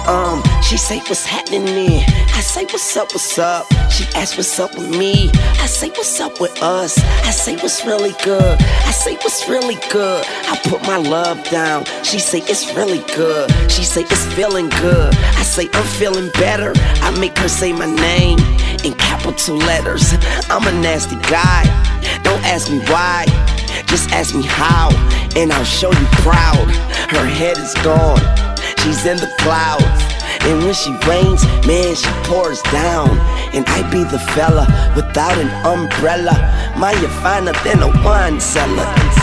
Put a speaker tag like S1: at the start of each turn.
S1: She say, what's happening then? I say, what's up, what's up? She asks, what's up with me? I say, what's up with us? I say, what's really good? I say, what's really good? I put my love down. She say, it's really good. She say, it's feeling good. I say, I'm feeling better. I make her say my name in capital letters. I'm a nasty guy. Don't ask me why, just ask me how, and I'll show you proud. Her head is gone, she's in the clouds, and when she rains, man, she pours down. And I be the fella without an umbrella. Mine, you're finer than a wine cellar.